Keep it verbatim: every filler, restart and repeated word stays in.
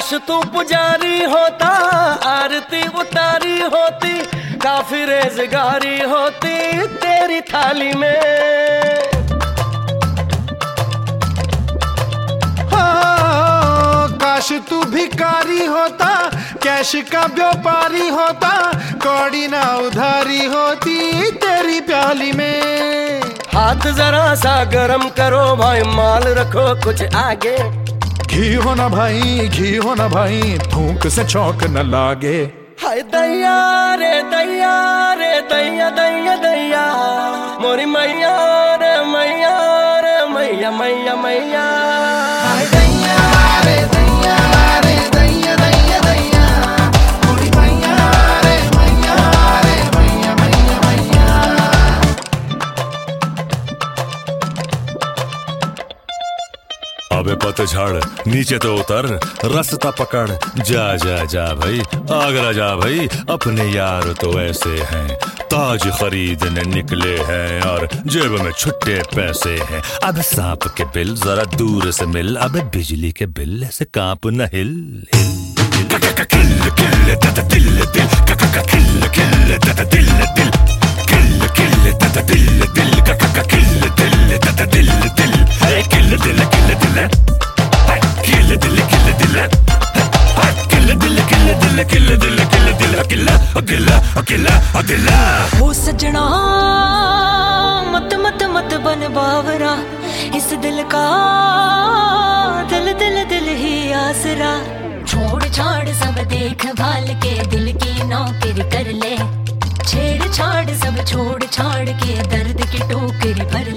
काश तू पुजारी होता, आरती उतारी होती, काफी रेज़गारी होती तेरी थाली में। हाँ, काश तू भिखारी होता, कैश का व्यापारी होता, कौड़ी ना उधारी होती तेरी प्याली में। हाथ जरा सा गरम करो भाई, माल रखो कुछ आगे। घी हो ना भाई, घी हो ना भाई, फूंक से चौंक न लागे। हाय दैया रे दैया रे दैया दैया दैया, मोरी मैया रे मैया रे मैया मैया मैया। हाय दैया रे दैया रे दैया दैया दैया, मोरी मैया रे मैया रे मैया मैया मैया। अबे पतझड़ नीचे तो उतर, रास्ता पकड़, जा जा जा भाई आगरा जा भाई। अपने यार तो ऐसे हैं, ताज खरीदने निकले हैं और जेब में छुट्टे पैसे हैं। अब सांप के बिल जरा दूर से मिल, अब बिजली के बिल ऐसे कांप न हिल हिल हिल। किल किल तत दिल दिल, किल किल तत दिल दिल, किल किल तत दिल दिल, किल दिल तत दिल दिल, किल दिल किल दिल, किल दिल किल दिल, किल दिल किल दिल, किल दिल किल दिल, किला किला किला किला। हो सजना मत मत मत बन बावरा, इस दिल का दिल दिल दिल ही आसरा। छोड़ छाड़ सब देख भाल के दिल की नौकरी कर ले, छेड़ छाड़ सब छोड़ छाड़ के दर्द की टोकरी भर